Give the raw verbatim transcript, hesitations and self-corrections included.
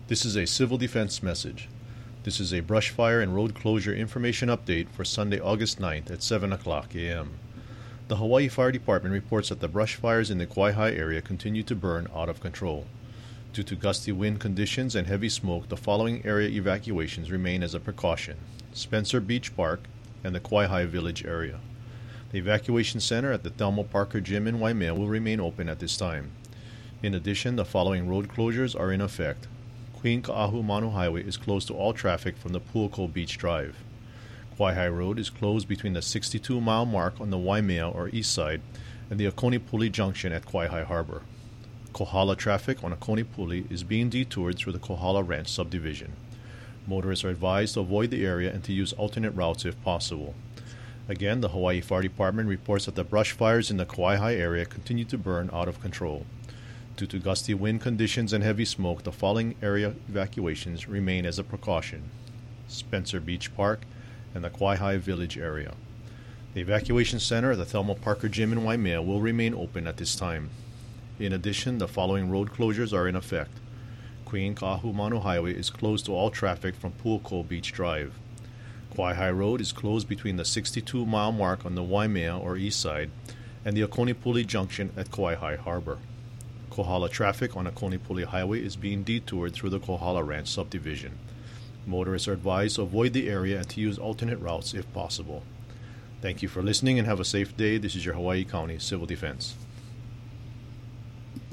This is a civil defense message. This is a brush fire and road closure information update for Sunday, August ninth at seven o'clock a m The Hawaii Fire Department reports that the brush fires in the Kawaihae area continue to burn out of control. Due to gusty wind conditions and heavy smoke, the following area evacuations remain as a precaution: Spencer Beach Park and the Kawaihae Village area. The evacuation center at the Thelma Parker Gym in Waimea will remain open at this time. In addition, the following road closures are in effect. Queen Ka'ahumanu Highway is closed to all traffic from the Pu'uko Beach Drive. Kawaihae Road is closed between the sixty-two mile mark on the Waimea or east side and the Akonipuli Junction at Kawaihae Harbor. Kohala traffic on Akonipuli is being detoured through the Kohala Ranch subdivision. Motorists are advised to avoid the area and to use alternate routes if possible. Again, the Hawaii Fire Department reports that the brush fires in the Kawaihae area continue to burn out of control. Due to gusty wind conditions and heavy smoke, the following area evacuations remain as a precaution: Spencer Beach Park and the Kawaihae Village area. The evacuation center at the Thelma Parker Gym in Waimea will remain open at this time. In addition, the following road closures are in effect. Queen Ka'ahumanu Highway is closed to all traffic from Pu'uko Beach Drive. Kawaihae Road is closed between the sixty-two mile mark on the Waimea or east side and the Akonipuli Junction at Kawaihae Harbor. Kohala traffic on Akonipuli Highway is being detoured through the Kohala Ranch subdivision. Motorists are advised to avoid the area and to use alternate routes if possible. Thank you for listening and have a safe day. This is your Hawaii County Civil Defense.